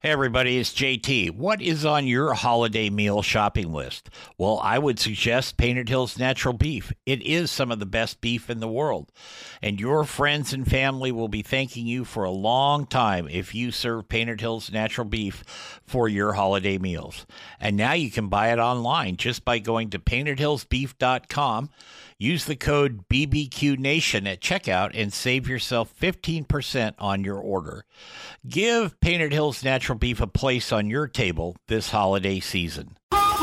Hey, everybody, it's JT. What is on your holiday meal shopping list? Well, I would suggest Painted Hills Natural Beef. It is some of the best beef in the world. And your friends and family will be thanking you for a long time if you serve Painted Hills Natural Beef for your holiday meals. And now you can buy it online just by going to paintedhillsbeef.com. Use the code BBQNation at checkout and save yourself 15% on your order. Give Painted Hills Natural Beef a place on your table this holiday season.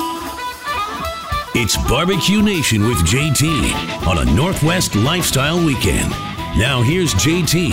It's Barbecue Nation with JT on a Northwest Lifestyle Weekend. Now here's JT.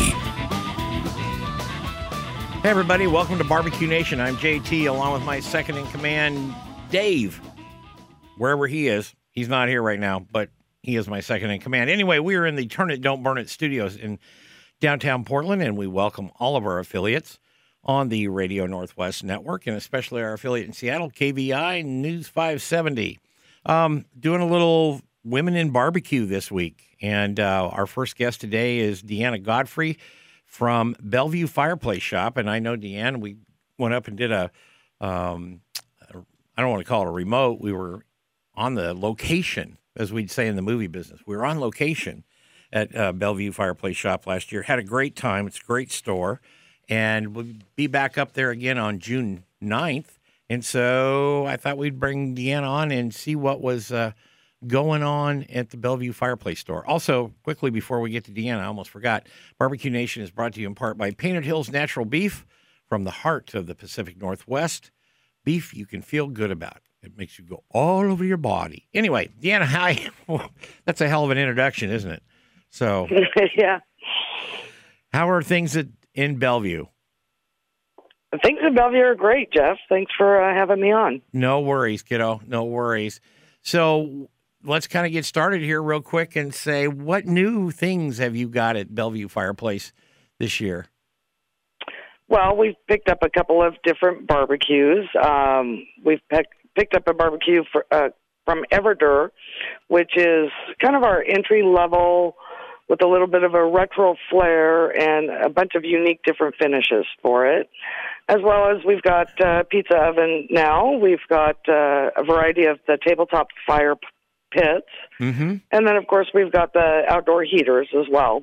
Hey, everybody. Welcome to Barbecue Nation. I'm JT along with my second in command, Dave. Wherever he is. He's not here right now, but he is my second in command. Anyway, we are in the Turn It, Don't Burn It studios in downtown Portland, and we welcome all of our affiliates on the Radio Northwest Network, and especially our affiliate in Seattle, KVI News 570. Doing a little Women in Barbecue this week, and our first guest today is Deanna Godfrey from Bellevue Fireplace Shop, and I know Deanna, we went up and did I don't want to call it a remote, we were on the location, as we'd say in the movie business. We were on location at Bellevue Fireplace Shop last year. Had a great time. It's a great store. And we'll be back up there again on June 9th. And so I thought we'd bring Deanna on and see what was going on at the Bellevue Fireplace store. Also, quickly before we get to Deanna, I almost forgot, Barbecue Nation is brought to you in part by Painted Hills Natural Beef from the heart of the Pacific Northwest. Beef you can feel good about. It makes you go all over your body. Anyway, Deanna, hi. That's a hell of an introduction, isn't it? So, yeah. How are things in Bellevue? Things in Bellevue are great, Jeff. Thanks for having me on. No worries, kiddo. No worries. So let's kind of get started here real quick and say, what new things have you got at Bellevue Fireplace this year? Well, we've picked up a couple of different barbecues. We've picked up a barbecue from Everdur, which is kind of our entry level with a little bit of a retro flair and a bunch of unique different finishes for it. As well as we've got pizza oven now. We've got a variety of the tabletop fire pits. Mm-hmm. And then, of course, we've got the outdoor heaters as well,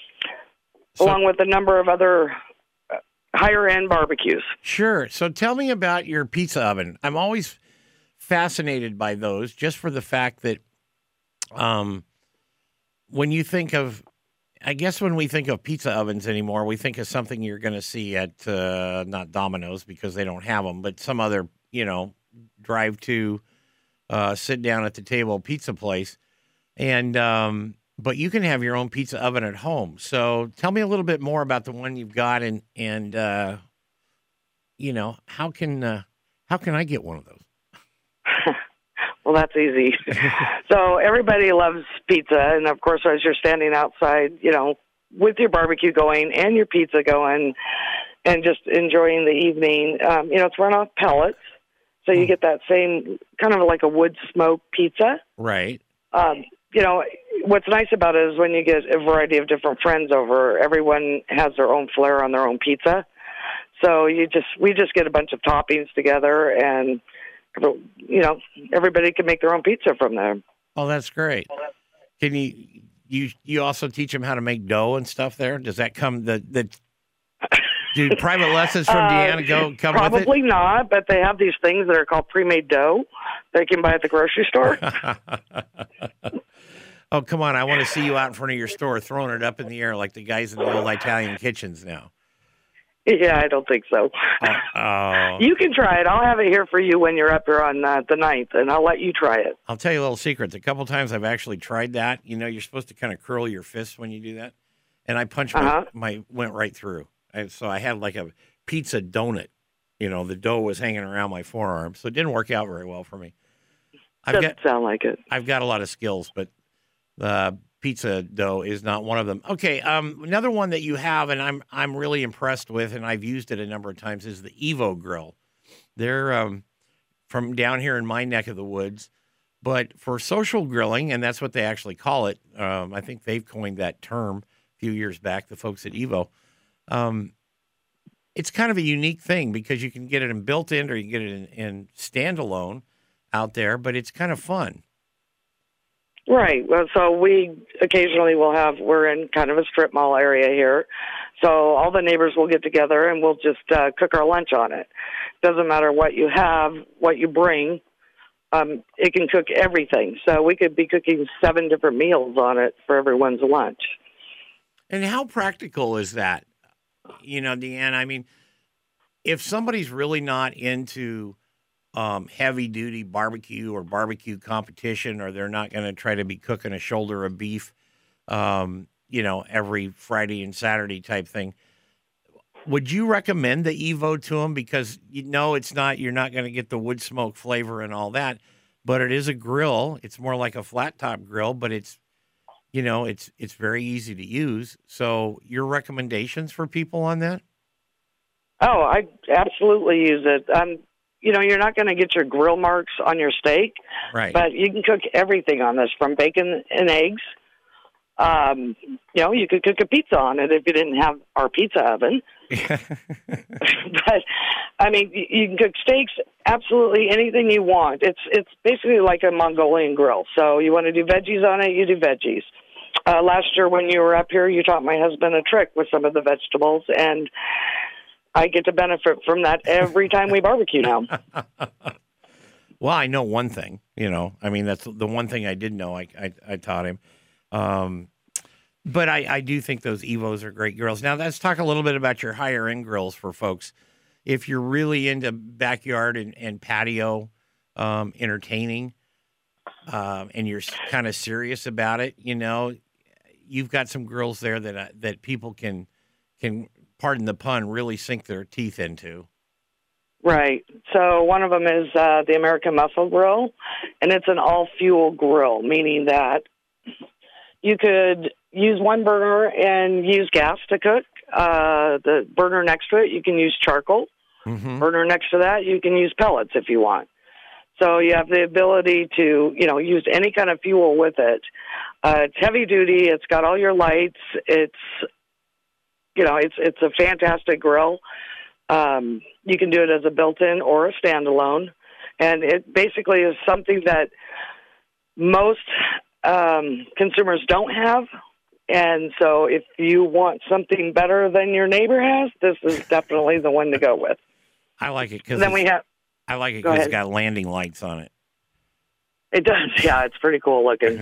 along with a number of other higher-end barbecues. Sure. So tell me about your pizza oven. I'm always fascinated by those, just for the fact that when you think of, I guess when we think of pizza ovens anymore, we think of something you're going to see at not Domino's because they don't have them, but some other, drive to sit down at the table pizza place. And but you can have your own pizza oven at home. So tell me a little bit more about the one you've got, and how can I get one of those? Well, that's easy. So everybody loves pizza, and of course, as you're standing outside, with your barbecue going and your pizza going, and just enjoying the evening, it's run off pellets, so you get that same kind of like a wood smoke pizza. Right. What's nice about it is when you get a variety of different friends over, everyone has their own flair on their own pizza. So we just get a bunch of toppings together, and everybody can make their own pizza from there. Oh, that's great. Can you also teach them how to make dough and stuff there? Does that come do private lessons from Deanna come with it? Probably not, but they have these things that are called pre-made dough they can buy at the grocery store. Oh, come on. I want to see you out in front of your store throwing it up in the air like the guys in the old Italian kitchens now. Yeah, I don't think so. You can try it. I'll have it here for you when you're up here on the 9th, and I'll let you try it. I'll tell you a little secret. A couple times I've actually tried that. You're supposed to kind of curl your fists when you do that. And I punched went right through. So I had like a pizza donut. The dough was hanging around my forearm. So it didn't work out very well for me. Doesn't sound like it. I've got a lot of skills, but pizza dough is not one of them. Okay, another one that you have, and I'm really impressed with, and I've used it a number of times, is the Evo Grill. They're from down here in my neck of the woods, but for social grilling, and that's what they actually call it. I think they've coined that term a few years back, the folks at Evo. it's kind of a unique thing because you can get it in built-in or you can get it in standalone out there, but it's kind of fun. Right. Well, so we occasionally we're in kind of a strip mall area here. So all the neighbors will get together and we'll just cook our lunch on it. Doesn't matter what you have, what you bring. It can cook everything. So we could be cooking 7 different meals on it for everyone's lunch. And how practical is that? Deanne, I mean, if somebody's really not into heavy-duty barbecue or barbecue competition, or they're not going to try to be cooking a shoulder of beef, every Friday and Saturday type thing, would you recommend the Evo to them? Because it's not, you're not going to get the wood smoke flavor and all that, but it is a grill. It's more like a flat top grill, but it's very easy to use. So your recommendations for people on that? Oh, I absolutely use it. You're not going to get your grill marks on your steak, right? But you can cook everything on this, from bacon and eggs. You could cook a pizza on it if you didn't have our pizza oven. But I mean, you can cook steaks, absolutely anything you want. It's basically like a Mongolian grill. So you want to do veggies on it, you do veggies. Last year when you were up here, you taught my husband a trick with some of the vegetables, and I get to benefit from that every time we barbecue now. Well, I know one thing, that's the one thing I did know. I taught him. But I do think those Evos are great grills. Now, let's talk a little bit about your higher end grills for folks. If you're really into backyard and patio entertaining, and you're kind of serious about it, you've got some grills there that people can, pardon the pun, really sink their teeth into. Right. So one of them is the American Muscle Grill, and it's an all-fuel grill, meaning that you could use one burner and use gas to cook. The burner next to it, you can use charcoal. Mm-hmm. Burner next to that, you can use pellets if you want. So you have the ability to, use any kind of fuel with it. It's heavy duty. It's got all your lights. It's a fantastic grill. You can do it as a built-in or a standalone. And it basically is something that most consumers don't have. And so if you want something better than your neighbor has, this is definitely the one to go with. I like it because it's got landing lights on it. It does, yeah. It's pretty cool looking.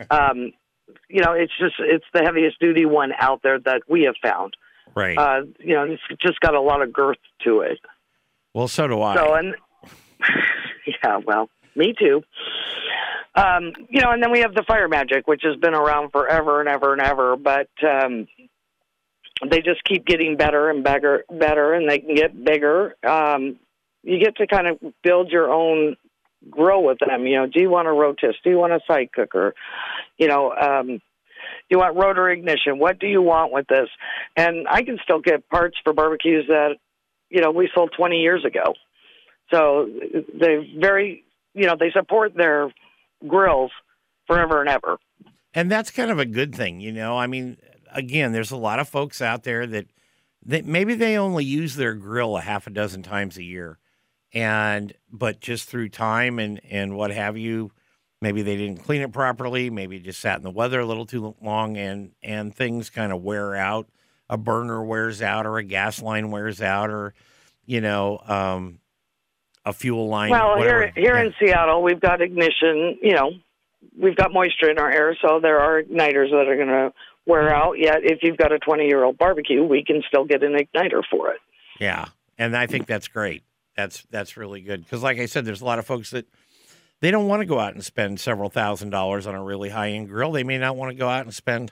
It's the heaviest duty one out there that we have found. Right. It's just got a lot of girth to it. Well, so do I. Yeah, well, me too. And then we have the Fire Magic, which has been around forever and ever and ever, but they just keep getting better and better, and they can get bigger. You get to kind of build your own grill with them. Do you want a rotis? Do you want a side cooker? Do you want rotary ignition? What do you want with this? And I can still get parts for barbecues that, we sold 20 years ago. So they support their grills forever and ever. And that's kind of a good thing, I mean, again, there's a lot of folks out there that maybe they only use their grill a half a dozen times a year. But just through time and what have you, maybe they didn't clean it properly. Maybe it just sat in the weather a little too long and things kind of wear out. A burner wears out, or a gas line wears out, or, a fuel line. Well, here in Seattle, we've got ignition, we've got moisture in our air, so there are igniters that are going to wear out. Yet if you've got a 20-year-old barbecue, we can still get an igniter for it. Yeah, and I think that's great. That's really good. Because like I said, there's a lot of folks that they don't want to go out and spend several $1,000s on a really high-end grill. They may not want to go out and spend,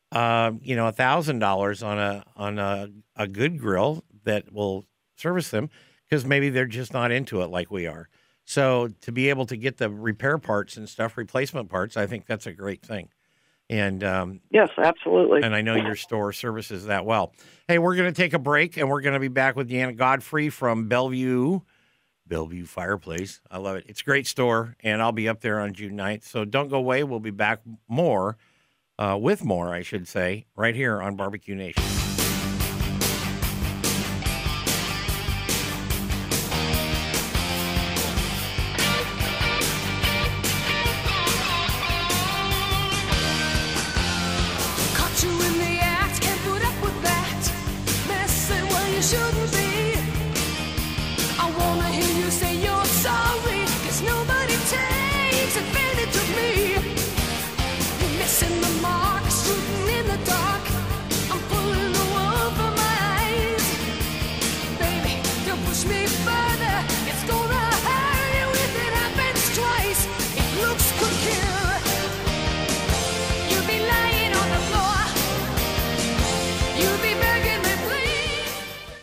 $1,000 on a good grill that will service them, because maybe they're just not into it like we are. So to be able to get the repair parts and stuff, replacement parts, I think that's a great thing. And yes, absolutely. And I know your store services that well. Hey, we're going to take a break, and we're going to be back with Deanna Godfrey from Bellevue Fireplace. I love it. It's a great store, and I'll be up there on June 9th. So don't go away. We'll be back with more, I should say, right here on Barbecue Nation. push me further. It's gonna hurt if it happens twice. If looks could kill, you'd be lying on the floor. You'd be begging me, please.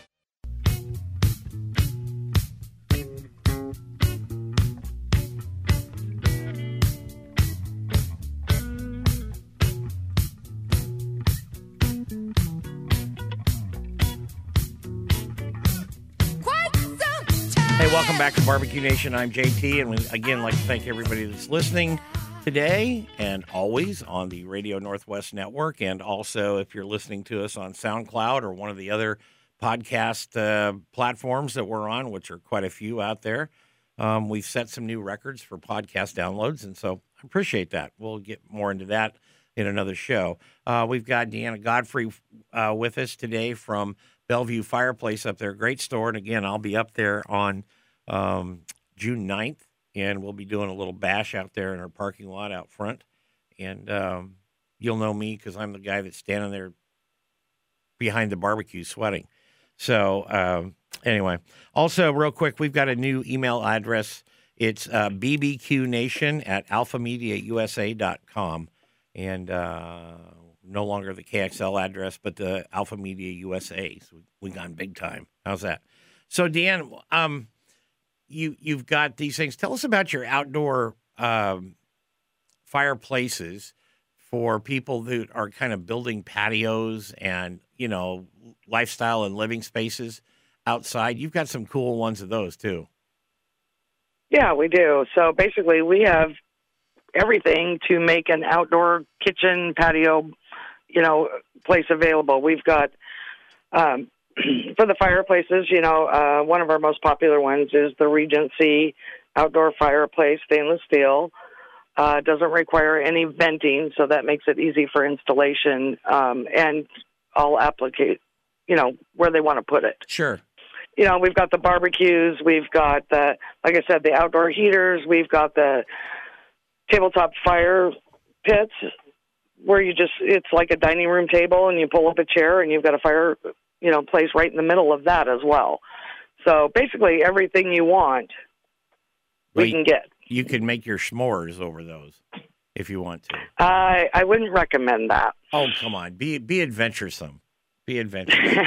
Hey, welcome back to Barbecue Nation. I'm JT, and we again like to thank everybody that's listening today and always on the Radio Northwest Network, and also if you're listening to us on SoundCloud or one of the other podcast platforms that we're on, which are quite a few out there. We've set some new records for podcast downloads, and so I appreciate that. We'll get more into that in another show. We've got Deanna Godfrey with us today from Bellevue Fireplace up there. Great store. And again, I'll be up there on June 9th, and we'll be doing a little bash out there in our parking lot out front. And you'll know me because I'm the guy that's standing there behind the barbecue sweating. So anyway, also real quick, we've got a new email address. It's bbqnation@alphamediausa.com. And no longer the KXL address, but the Alpha Media USA. So we gone big time. How's that? So, Deanne, you've got these things. Tell us about your outdoor fireplaces for people that are kind of building patios and, you know, lifestyle and living spaces outside. You've got some cool ones of those, too. Yeah, we do. So basically, we have everything to make an outdoor kitchen, patio, place available. We've got, for the fireplaces, one of our most popular ones is the Regency outdoor fireplace, stainless steel. Doesn't require any venting, so that makes it easy for installation, and all applicate, where they want to put it. Sure. We've got the barbecues, we've got like I said, the outdoor heaters, we've got the tabletop fire pits where it's like a dining room table and you pull up a chair and you've got a fire, place right in the middle of that as well. So basically everything you want, we can get. You can make your s'mores over those if you want to. I wouldn't recommend that. Oh, come on. Be adventuresome. Be adventurous.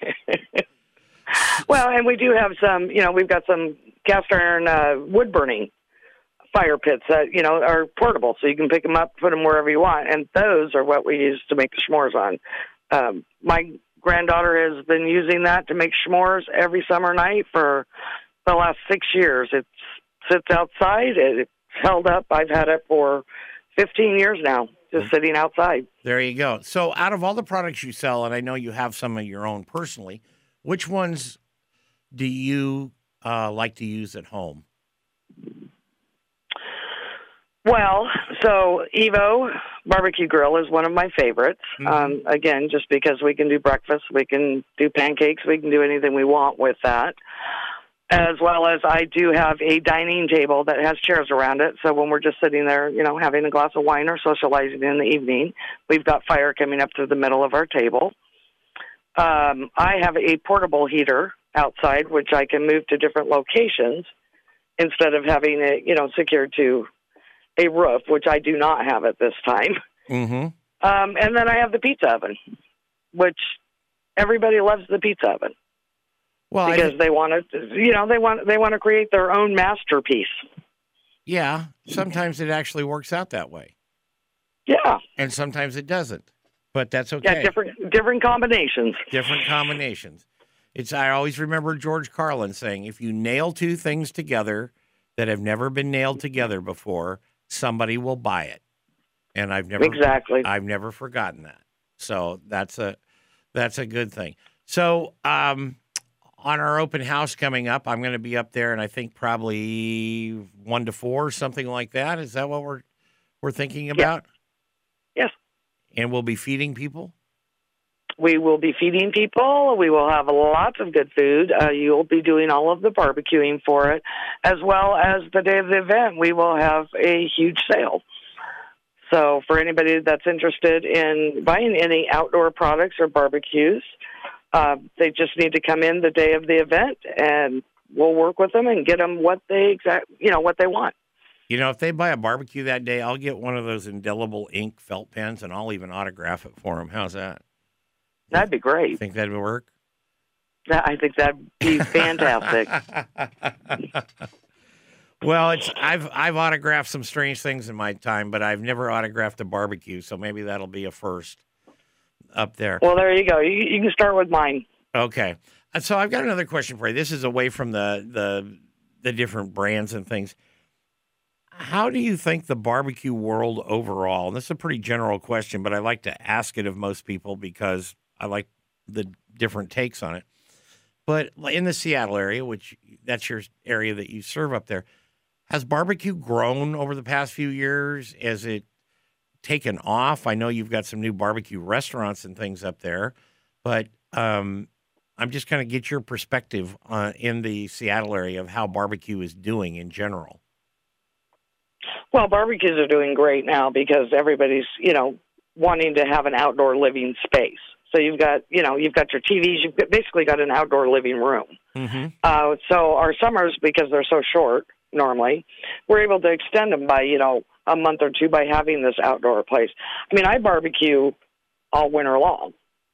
Well, and we do have some, we've got some cast iron wood burning fire pits that, are portable, so you can pick them up, put them wherever you want, and those are what we use to make the s'mores on. My granddaughter has been using that to make s'mores every summer night for the last 6 years. It sits outside. It's held up. I've had it for 15 years now, just sitting outside. There you go. So out of all the products you sell, and I know you have some of your own personally, which ones do you like to use at home? Well, so Evo barbecue grill is one of my favorites. Mm-hmm. Again, just because we can do breakfast, we can do pancakes, we can do anything we want with that. As well as I do have a dining table that has chairs around it. So when we're just sitting there, having a glass of wine or socializing in the evening, we've got fire coming up through the middle of our table. I have a portable heater outside, which I can move to different locations instead of having it, secured to a roof, which I do not have at this time. Mm-hmm. And then I have the pizza oven, which everybody loves the pizza oven. Well, because they want to, they want to create their own masterpiece. Yeah, sometimes it actually works out that way. Yeah, and sometimes it doesn't, but that's okay. Yeah, different combinations. Different combinations. I always remember George Carlin saying, "If you nail two things together that have never been nailed together before, somebody will buy it." And I've never forgotten that. So that's a good thing. So, on our open house coming up, I'm going to be up there, and I think probably 1 to 4, something like that. Is that what we're thinking about? Yes. And we'll be feeding people? We will be feeding people. We will have lots of good food. You'll be doing all of the barbecuing for it. As well as the day of the event, we will have a huge sale. So for anybody that's interested in buying any outdoor products or barbecues, They just need to come in the day of the event, and we'll work with them and get them what they what they want. You know, if they buy a barbecue that day, I'll get one of those indelible ink felt pens, and I'll even autograph it for them. How's that? That'd be great. Think that'd work? I think that'd be fantastic. Well, I've autographed some strange things in my time, but I've never autographed a barbecue, so maybe that'll be a first up there. Well, there you go. You can start with mine. Okay. And so I've got another question for you. This is away from the different brands and things. How do you think the barbecue world overall, and this is a pretty general question, but I like to ask it of most people because I like the different takes on it. But in the Seattle area, which that's your area that you serve up there, has barbecue grown over the past few years? Has it taken off? I know you've got some new barbecue restaurants and things up there, but I'm just kind of get your perspective in the Seattle area of how barbecue is doing in general. Well, barbecues are doing great now because everybody's, wanting to have an outdoor living space. So you've got your TVs, you've basically got an outdoor living room. Mm-hmm. So our summers, because they're so short normally, we're able to extend them by, a month or two by having this outdoor place. I mean, I barbecue all winter long,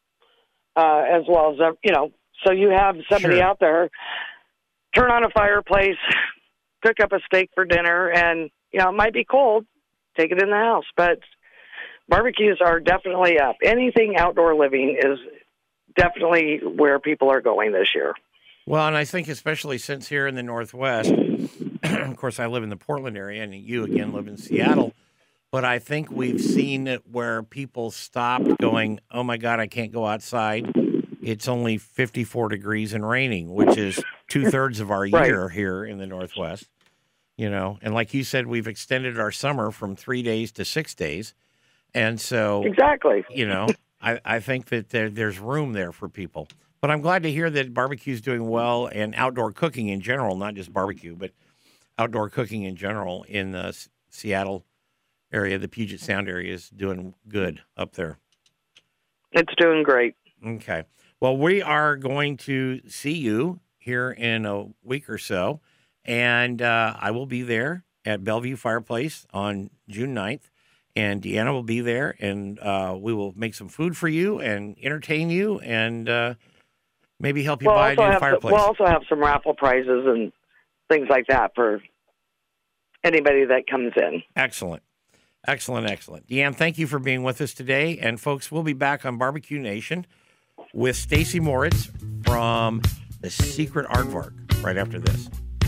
as well as, so you have somebody Sure. out there, turn on a fireplace, cook up a steak for dinner, and, it might be cold, take it in the house. But barbecues are definitely up. Anything outdoor living is definitely where people are going this year. Well, and I think especially since here in the Northwest, of course, I live in the Portland area, and you, again, live in Seattle, but I think we've seen it where people stopped going, oh, my God, I can't go outside. It's only 54 degrees and raining, which is two-thirds of our year here in the Northwest. And like you said, we've extended our summer from 3 days to 6 days. And so, exactly, I think that there's room there for people. But I'm glad to hear that barbecue's doing well and outdoor cooking in general, not just barbecue, but outdoor cooking in general in the Seattle area, the Puget Sound area is doing good up there. It's doing great. Okay. Well, we are going to see you here in a week or so, and I will be there at Bellevue Fireplace on June 9th. And Deanna will be there, and we will make some food for you and entertain you and maybe help you buy a new fireplace. We'll also have some raffle prizes and things like that for anybody that comes in. Excellent. Excellent, excellent. Deanne, thank you for being with us today. And, folks, we'll be back on Barbecue Nation with Stacy Moritz from The Secret Aardvark right after this.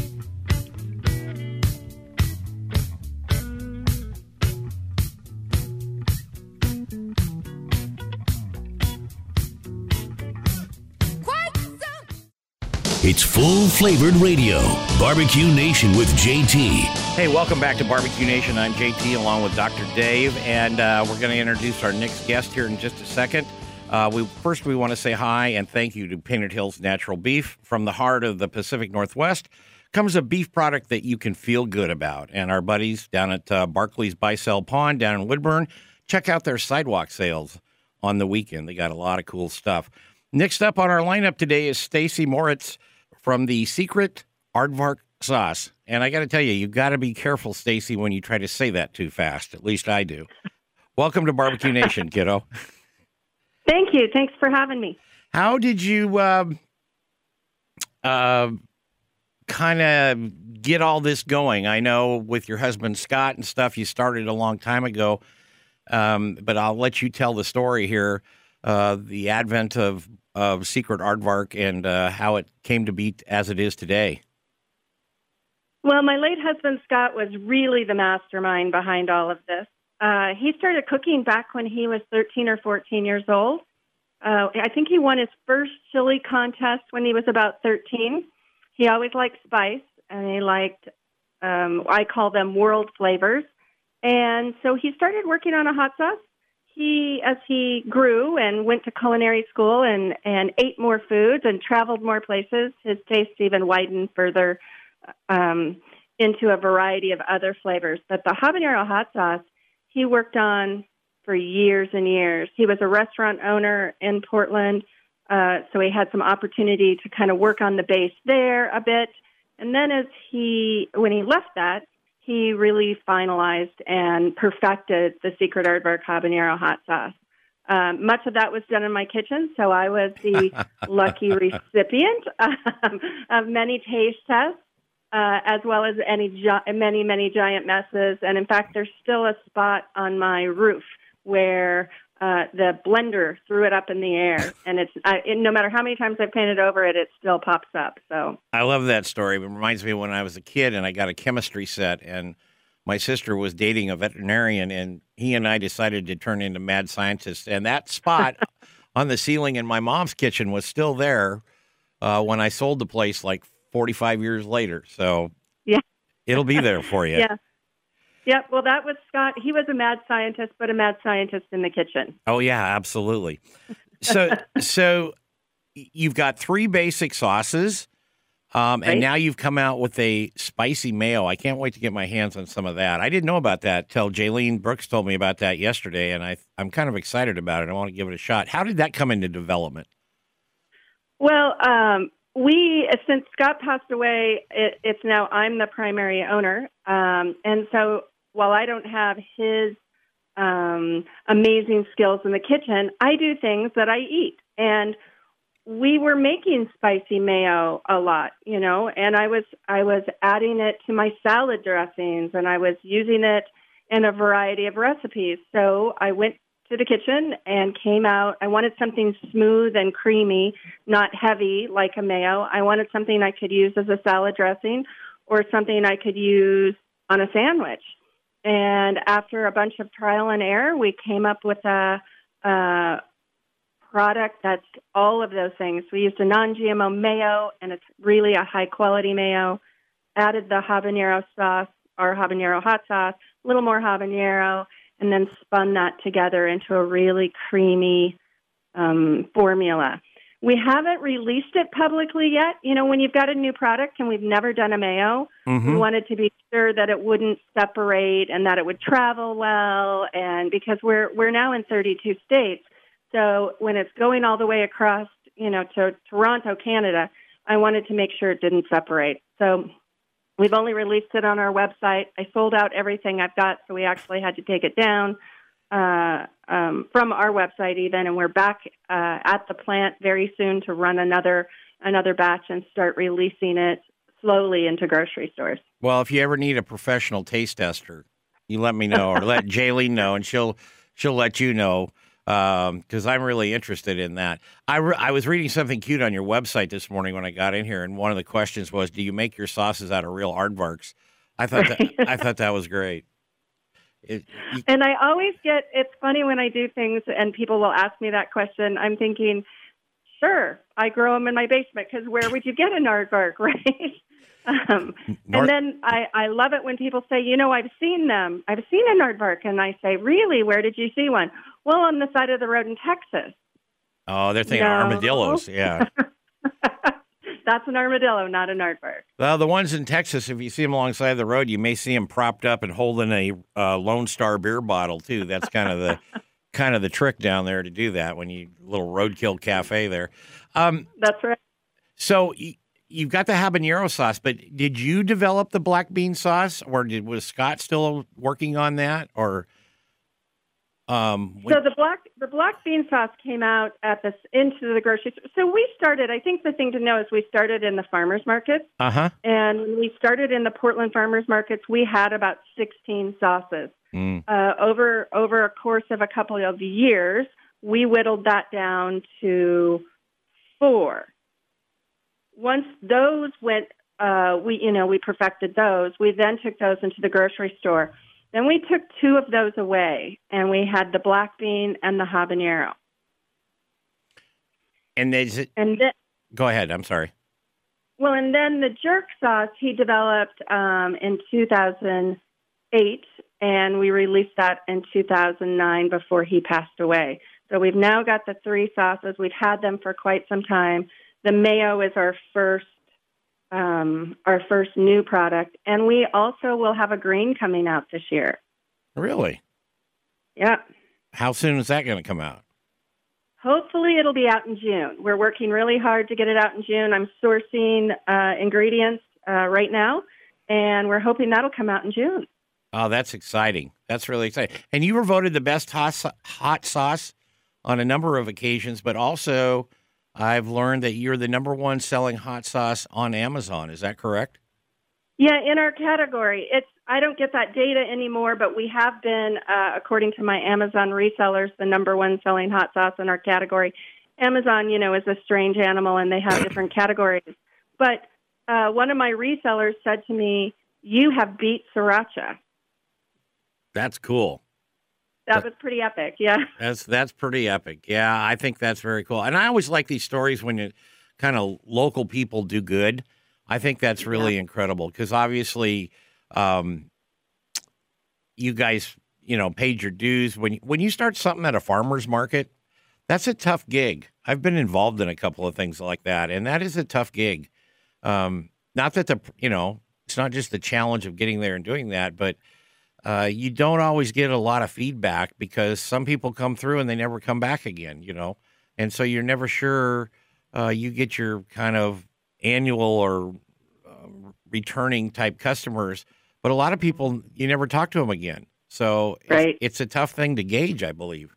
It's full-flavored radio. Barbecue Nation with JT. Hey, welcome back to Barbecue Nation. I'm JT along with Dr. Dave, and we're going to introduce our next guest here in just a second. We want to say hi and thank you to Painted Hills Natural Beef. From the heart of the Pacific Northwest comes a beef product that you can feel good about. And our buddies down at Barclays Bicel Pond down in Woodburn, check out their sidewalk sales on the weekend. They got a lot of cool stuff. Next up on our lineup today is Stacy Moritz from the Secret Aardvark Sauce. And I got to tell you, you got to be careful, Stacy, when you try to say that too fast. At least I do. Welcome to Barbecue Nation, kiddo. Thank you. Thanks for having me. How did you kind of get all this going? I know with your husband, Scott, and stuff, you started a long time ago, but I'll let you tell the story here, the advent of Secret Aardvark and how it came to be as it is today. Well, my late husband, Scott, was really the mastermind behind all of this. He started cooking back when he was 13 or 14 years old. I think he won his first chili contest when he was about 13. He always liked spice, and he liked, I call them world flavors. And so he started working on a hot sauce. As he grew and went to culinary school and ate more foods and traveled more places, his taste even widened further into a variety of other flavors. But the habanero hot sauce he worked on for years and years. He was a restaurant owner in Portland So he had some opportunity to kind of work on the base there a bit. And then when he left that, he really finalized and perfected the Secret Aardvark Habanero hot sauce. Much of that was done in my kitchen, so I was the lucky recipient of many taste tests, as well as many giant messes. And in fact, there's still a spot on my roof where the blender threw it up in the air, and no matter how many times I painted over it, it still pops up. So I love that story. It reminds me of when I was a kid and I got a chemistry set, and my sister was dating a veterinarian, and he and I decided to turn into mad scientists. And that spot on the ceiling in my mom's kitchen was still there when I sold the place like 45 years later. So yeah, it'll be there for you. Yeah. Yep. Well, that was Scott. He was a mad scientist, but a mad scientist in the kitchen. Oh yeah, absolutely. So you've got 3 basic sauces, Right. and now you've come out with a spicy mayo. I can't wait to get my hands on some of that. I didn't know about that till Jaylene Brooks told me about that yesterday, and I'm kind of excited about it. I want to give it a shot. How did that come into development? Well, since Scott passed away, it's now I'm the primary owner, and so while I don't have his amazing skills in the kitchen, I do things that I eat. And we were making spicy mayo a lot, and I was adding it to my salad dressings, and I was using it in a variety of recipes. So I went to the kitchen and came out. I wanted something smooth and creamy, not heavy like a mayo. I wanted something I could use as a salad dressing or something I could use on a sandwich. And after a bunch of trial and error, we came up with a product that's all of those things. We used a non-GMO mayo, and it's really a high-quality mayo. Added the habanero sauce, our habanero hot sauce, a little more habanero, and then spun that together into a really creamy formula. We haven't released it publicly yet. When you've got a new product and we've never done a mayo, we wanted to be sure that it wouldn't separate and that it would travel well. And because we're now in 32 states, so when it's going all the way across, to Toronto, Canada, I wanted to make sure it didn't separate. So we've only released it on our website. I sold out everything I've got, so we actually had to take it down from our website even, and we're back at the plant very soon to run another batch and start releasing it slowly into grocery stores. Well, if you ever need a professional taste tester, you let me know, or let Jaylene know, and she'll let you know, because I'm really interested in that. I was reading something cute on your website this morning when I got in here, and one of the questions was, "Do you make your sauces out of real aardvarks?" I thought that was great. And I always it's funny when I do things and people will ask me that question. I'm thinking, sure, I grow them in my basement, because where would you get an aardvark, right? And then I love it when people say, I've seen them. I've seen an aardvark. And I say, really? Where did you see one? Well, on the side of the road in Texas. Oh, they're thinking armadillos. Yeah. That's an armadillo, not an aardvark. Well, the ones in Texas, if you see them alongside the road, you may see them propped up and holding a Lone Star beer bottle too. That's kind of the trick down there to do that when you little roadkill cafe there. That's right. So you've got the habanero sauce, but did you develop the black bean sauce, or was Scott still working on that, or? So the black bean sauce came out into the grocery store. So we started, I think the thing to know is we started in the farmers markets. Uh-huh. And when we started in the Portland farmers markets, we had about 16 sauces. Over a course of a couple of years, we whittled that down to 4. Once those went, we perfected those. We then took those into the grocery store. Then we took 2 of those away, and we had the black bean and the habanero. And go ahead. I'm sorry. Well, and then the jerk sauce he developed in 2008, and we released that in 2009 before he passed away. So we've now got the 3 sauces. We've had them for quite some time. The mayo is our first new product, and we also will have a green coming out this year. Really? Yeah. How soon is that going to come out? Hopefully it'll be out in June. We're working really hard to get it out in June. I'm sourcing ingredients right now, and we're hoping that'll come out in June. Oh, that's exciting. That's really exciting. And you were voted the best hot sauce on a number of occasions, but also I've learned that you're the number one selling hot sauce on Amazon. Is that correct? Yeah, in our category. I don't get that data anymore, but we have been, according to my Amazon resellers, the number one selling hot sauce in our category. Amazon, is a strange animal, and they have different categories. But one of my resellers said to me, "You have beat Sriracha." That's cool. That was pretty epic, yeah. That's pretty epic. Yeah, I think that's very cool. And I always like these stories when you kind of local people do good. I think that's really incredible because obviously you guys, paid your dues. When you start something at a farmer's market, that's a tough gig. I've been involved in a couple of things like that, and that is a tough gig. Not that it's not just the challenge of getting there and doing that, but you don't always get a lot of feedback because some people come through and they never come back again, and so you're never sure you get your kind of annual or returning type customers, but a lot of people, you never talk to them again. So it's a tough thing to gauge, I believe.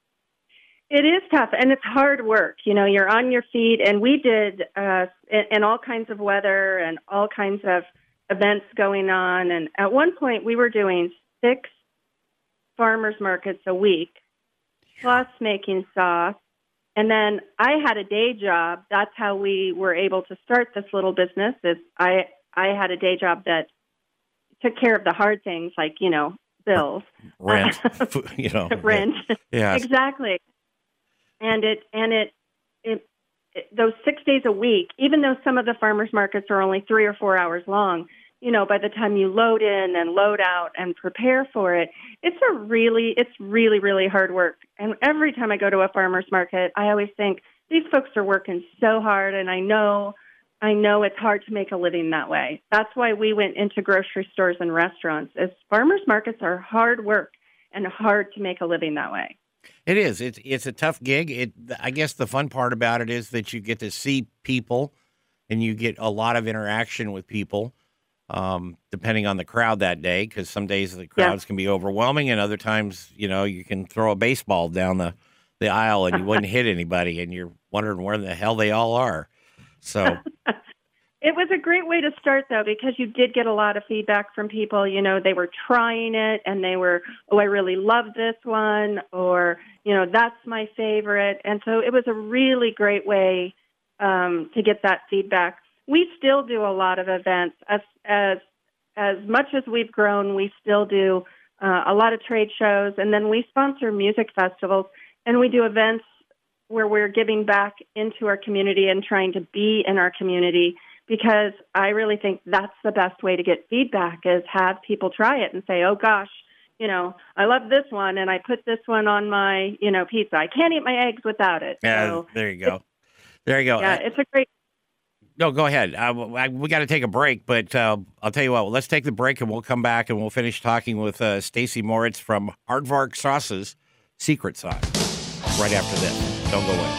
It is tough, and it's hard work. You're on your feet, and we did in all kinds of weather and all kinds of events going on. And at one point, we were doing 6 farmers markets a week, plus making sauce. And then I had a day job. That's how we were able to start this little business. I had a day job that took care of the hard things like, bills. Rent. Rent. Yeah. Exactly. And those 6 days a week, even though some of the farmers markets are only 3 or 4 hours long, by the time you load in and load out and prepare for it, it's really, really hard work. And every time I go to a farmer's market, I always think these folks are working so hard, and I know it's hard to make a living that way. That's why we went into grocery stores and restaurants. As farmers markets are hard work and hard to make a living that way. It is. It's a tough gig. I guess the fun part about it is that you get to see people, and you get a lot of interaction with people. Depending on the crowd that day, because some days the crowds can be overwhelming, and other times, you can throw a baseball down the aisle and you wouldn't hit anybody, and you're wondering where the hell they all are. So it was a great way to start, though, because you did get a lot of feedback from people. They were trying it, and they were, "Oh, I really love this one," or, "That's my favorite." And so it was a really great way to get that feedback. We still do a lot of events. As much as we've grown, we still do a lot of trade shows, and then we sponsor music festivals, and we do events where we're giving back into our community and trying to be in our community, because I really think that's the best way to get feedback, is have people try it and say, "Oh, gosh, I love this one, and I put this one on my, pizza. I can't eat my eggs without it." Yeah, so there you go. Yeah, it's a great... No, go ahead. We got to take a break, but I'll tell you what. Let's take the break, and we'll come back, and we'll finish talking with Stacy Moritz from Aardvark Sauce's Secret Sauce right after this. Don't go away.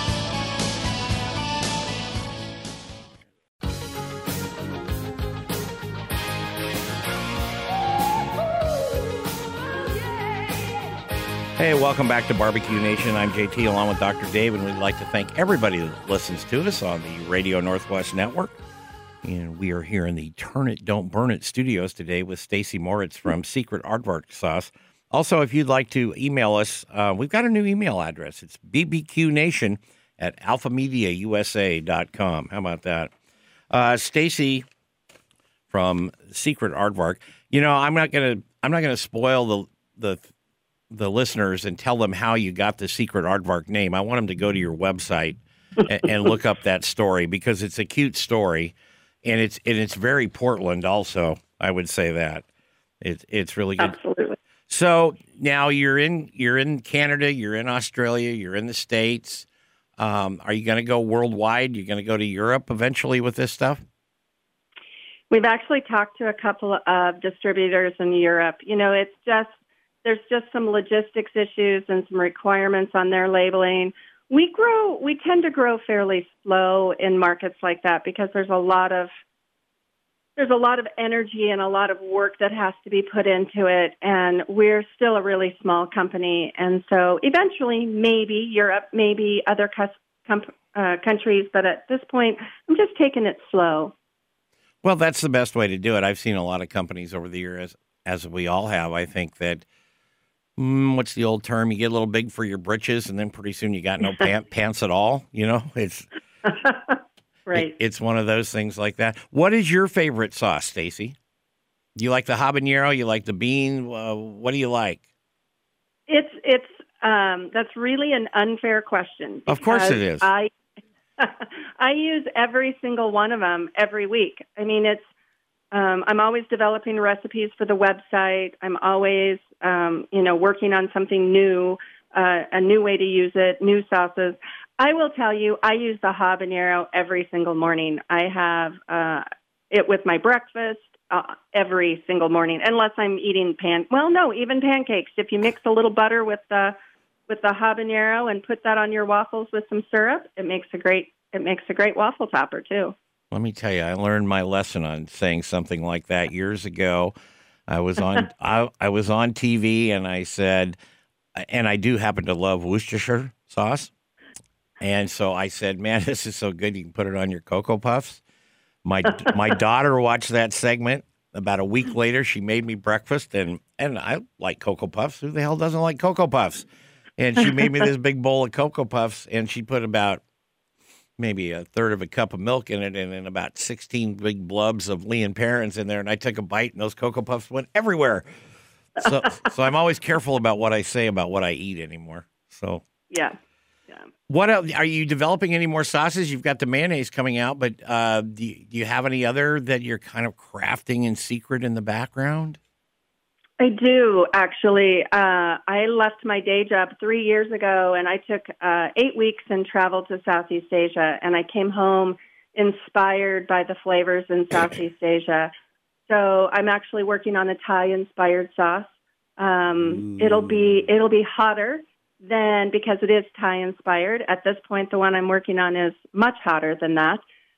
Hey, welcome back to Barbecue Nation. I'm JT along with Dr. Dave, and we'd like to thank everybody that listens to us on the Radio Northwest Network. And we are here in the Turn It, Don't Burn It studios today with Stacy Moritz from Secret Aardvark Sauce. Also, if you'd like to email us, we've got a new email address. It's bbqnation@alphamediausa.com. How about that? Stacy from Secret Aardvark. I'm not gonna spoil the listeners and tell them how you got the Secret Aardvark name. I want them to go to your website and look up that story, because it's a cute story, and it's very Portland also. I would say that it's really good. Absolutely. So now you're in Canada, you're in Australia, you're in the States. Are you going to go worldwide? You're going to go to Europe eventually with this stuff? We've actually talked to a couple of distributors in Europe. There's just some logistics issues and some requirements on their labeling. We tend to grow fairly slow in markets like that because there's a lot of energy and a lot of work that has to be put into it, and we're still a really small company. And so eventually, maybe Europe, maybe other countries, but at this point, I'm just taking it slow. Well, that's the best way to do it. I've seen a lot of companies over the years, as we all have. I think that, what's the old term? You get a little big for your britches, and then pretty soon you got no pants at all. You know, it's right. It's one of those things like that. What is your favorite sauce, Stacy? Do you like the habanero? You like the bean? What do you like? It's that's really an unfair question. Of course it is. I use every single one of them every week. I mean, I'm always developing recipes for the website. I'm always, working on something new, a new way to use it, new sauces. I will tell you, I use the habanero every single morning. I have it with my breakfast every single morning, unless I'm eating even pancakes. If you mix a little butter with the habanero and put that on your waffles with some syrup, it makes a great waffle topper too. Let me tell you, I learned my lesson on saying something like that years ago. I was on I was on TV and I said, and I do happen to love Worcestershire sauce, and so I said, "Man, this is so good. You can put it on your Cocoa Puffs." My daughter watched that segment. About a week later, she made me breakfast, and I like Cocoa Puffs. Who the hell doesn't like Cocoa Puffs? And she made me this big bowl of Cocoa Puffs, and she put about maybe a third of a cup of milk in it, and then about 16 big blubs of Lee and Perrins in there. And I took a bite, and those Cocoa Puffs went everywhere. So I'm always careful about what I say about what I eat anymore. So yeah. What else, are you developing any more sauces? You've got the mayonnaise coming out, but do you have any other that you're kind of crafting in secret in the background? I do, actually. I left my day job 3 years ago, and I took 8 weeks and traveled to Southeast Asia, and I came home inspired by the flavors in Southeast Asia. So I'm actually working on a Thai-inspired sauce. It'll be hotter than, because it is Thai-inspired. At this point, the one I'm working on is much hotter than that.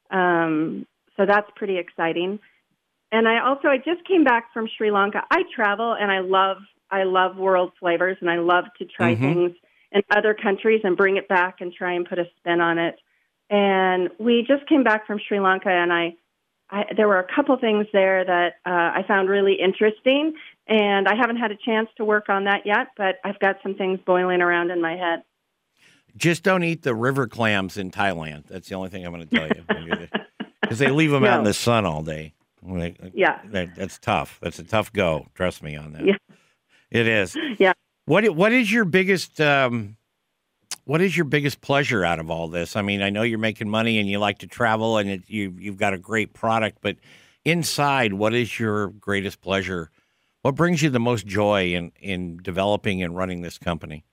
So that's pretty exciting. And I just came back from Sri Lanka. I travel and I love world flavors, and I love to try things in other countries and bring it back and try and put a spin on it. And we just came back from Sri Lanka, and there were a couple things there that I found really interesting, and I haven't had a chance to work on that yet, but I've got some things boiling around in my head. Just don't eat the river clams in Thailand. That's the only thing I'm going to tell you. Because they leave them out in the sun all day. Yeah. That's tough. That's a tough go. Trust me on that. Yeah. It is. Yeah. What is your biggest pleasure out of all this? I mean, I know you're making money and you like to travel and you've got a great product, but inside, what is your greatest pleasure? What brings you the most joy in developing and running this company?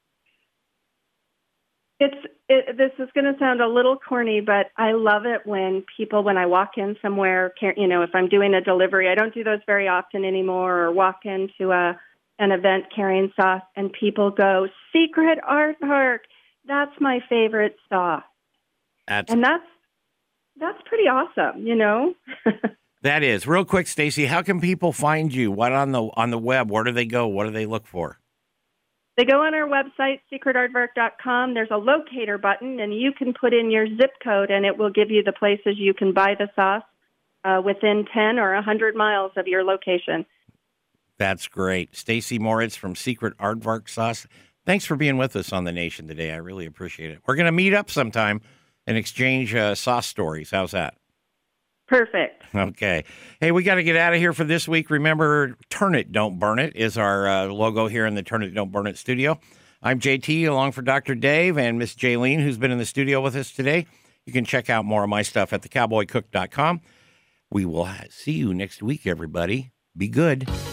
This is going to sound a little corny, but I love it when I walk in somewhere, if I'm doing a delivery, I don't do those very often anymore, or walk into an event carrying sauce and people go, "Secret Aardvark, that's my favorite sauce." That's pretty awesome, That is. Real quick, Stacy, how can people find you? What on the web? Where do they go? What do they look for? They go on our website, secretaardvark.com. There's a locator button, and you can put in your zip code, and it will give you the places you can buy the sauce within 10 or 100 miles of your location. That's great. Stacy Moritz from Secret Aardvark Sauce. Thanks for being with us on The Nation today. I really appreciate it. We're going to meet up sometime and exchange sauce stories. How's that? Perfect. Okay. Hey, we got to get out of here for this week. Remember, Turn It, Don't Burn It is our logo here in the Turn It, Don't Burn It studio. I'm JT, along for Dr. Dave and Miss Jaylene, who's been in the studio with us today. You can check out more of my stuff at thecowboycook.com. We will see you next week, everybody. Be good.